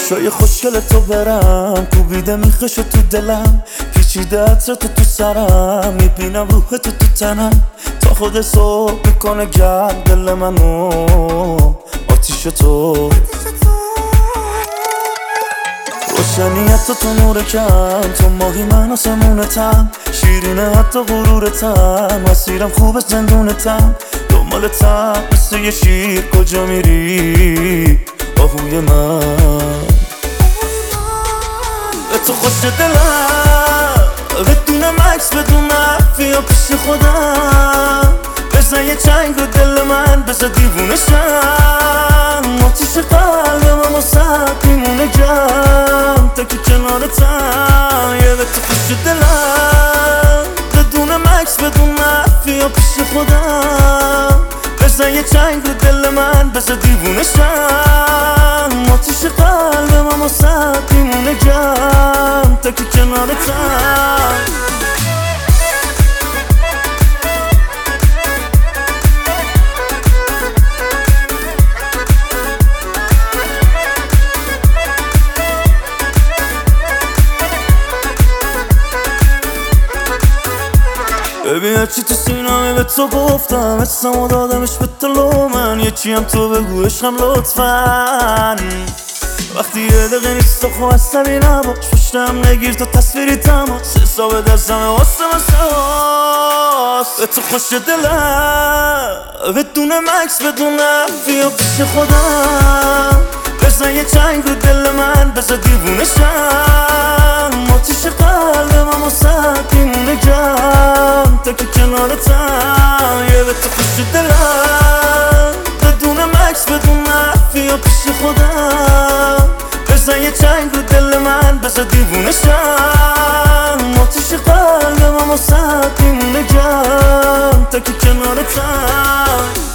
چشای خوشگل تو برم کوبیده میخشو تو دلم پیچیده عطر تو سرم میبینم روح تو تنم تا خود صبح میکنه گرم دل منو آتیش تو روشنیت تو نور کم تو ماهی من آسمونتم شیرینه حتی غرورتم مسیرم خوبه زندونتم دنبالتم مثل یه شیر کجا میری آهوی من به تو خوش دلم بدون مکس بدون بیا پیش خودم بزن یه چنگ رو دل من بزن دیوونشم آتیش قلبم واسه میمونه گرم تا که کنارتم یه به تو خوش دلم بدون مکس بدون بیا پیش خودم بزن یه چنگ رو دل من بزن دیوونشم آتیش قلبم واسه میمونه گرم تا که کنارتم ببین هرچی تو سینمه به تو گفتم اسمو دادمش به طلو من یکی هم تو بگو عشقم لطفاً وقتی یه دقیقه نیست تو خواه عصبی نباش پشتم نگیر تو تصویری تماس حساب دستمه واسه به تو خوش دلم بدون مکس بدون بیا پیش خودم بزن یه چنگ رو دل من بزن دیوونشم آتیش قلبم واسه میمونه گرم تا که کنارتم یه به تو خوش دلم بدون مکس بدون بیا پیش خودم بزن یه چنگ رو دل من بزن دیوونشم آتیش قلبم واسه میمونه گرم تا که کنارتم